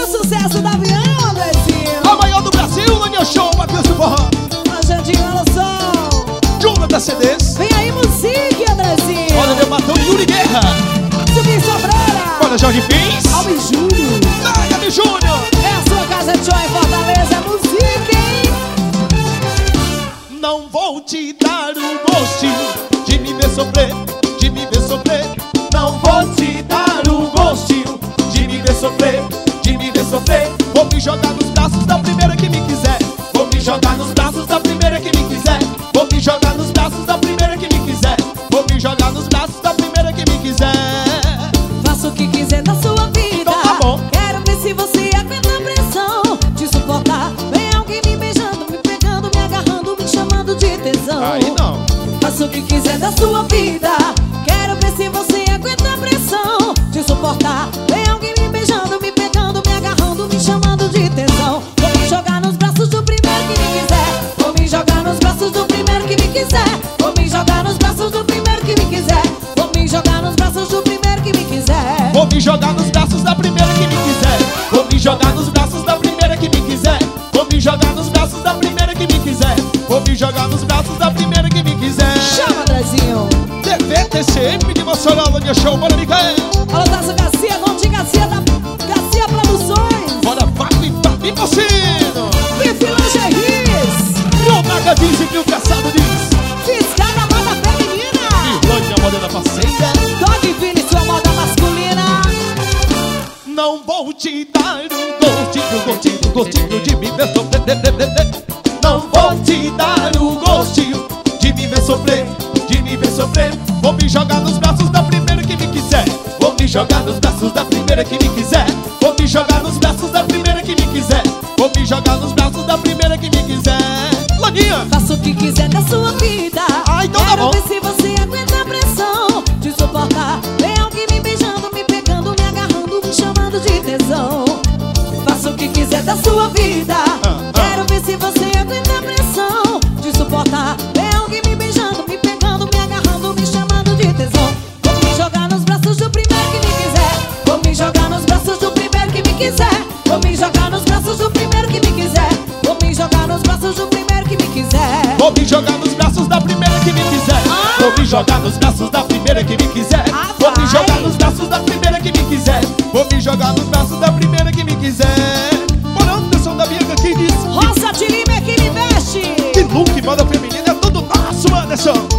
O sucesso da Avião, Andrezinho. A maior do Brasil, Lania Show, Matheus do Forró. A Jandinha no som. Jonathan CDs. Vem aí, musique, Andrezinho. Olha meu batom, Yuri Guerra. Subir Sobreira. Olha Jorge Fins. Alves Júnior. Nayane Júnior. É a sua casa de show em Fortaleza, musique, hein? Não vou te dar o gostinho de me ver sofrer, de me ver sofrer. Não vou te dar o gostinho de me ver sofrer, de me ver sofrer. Vou me jogar nos braços da primeira que me quiser. Vou me jogar nos braços da primeira que me quiser. Vou me jogar nos braços da primeira que me quiser. Vou me jogar nos braços da primeira que me quiser. Faça o que quiser da sua vida. Então tá bom. Quero ver se você aguenta a pressão de suportar. Vem alguém me beijando, me pegando, me agarrando, me chamando de tesão. Aí não. Faça o que quiser da sua vida. Quero ver se você aguenta a pressão de suportar. Vem alguém me beijando, me pegando, me agarrando, me chamando de tesão. Vou me jogar nos braços do primeiro que me quiser. Vou me jogar nos braços do primeiro que me quiser. Vou me jogar nos braços do primeiro que me quiser. Vou me jogar nos braços do primeiro que me quiser. Vou me jogar nos braços da primeira que me quiser. Vou me jogar nos braços da primeira que me quiser. Vou me jogar nos braços da primeira que me quiser. Vou me jogar nos braços da primeira que me quiser. Chama, Andrezinho. TV, TCM de Mossoró, Lania Show, bora Micael. Alô, Tasso Garcia, nome de Garcia da Garcia Produções. Bora Fábio e Fabi Mocino. Bife Lingeries. Leonaga diz e o caçado diz. Fiscal da moda feminina. E Lania Morena parceira. Dog Vini, sua moda masculina. Não vou te dar um gostinho, gostinho, gostinho de me ver sofrer. Não vou te dar o gostinho de me ver sofrer, de me ver sofrer. Vou me jogar nos braços da primeira que me quiser. Vou me jogar nos braços da primeira que me quiser. Vou me jogar nos braços da primeira que me quiser. Vou me jogar nos braços da primeira que me quiser. Laninha, Faça o que quiser da sua vida. Ah, então tá Quero bom. ver se você aguenta a pressão de suportar. Vem alguém me beijando, me pegando, me agarrando, me chamando de tesão. Faça o que quiser da sua vida. Quero ver se você aguenta a pressão de suportar. Vem alguém me beijando, me pegando, me agarrando, me chamando de tesão. Vou me jogar nos braços do primeiro que me quiser. Vou me jogar nos braços do primeiro que me quiser. Vou me jogar nos braços do primeiro que me quiser. Vou me jogar nos braços do primeiro que me quiser. vou me jogar nos braços da primeira que me quiser. Vou me jogar nos braços da primeira que me quiser. Vou me jogar nos braços da primeira que me quiser. Vou me jogar nos braços da primeira que me quiser. Bora, Anderson da Bianca que diz. Roça de Lima é que me veste. Que look, moda feminina, é tudo nosso, Anderson.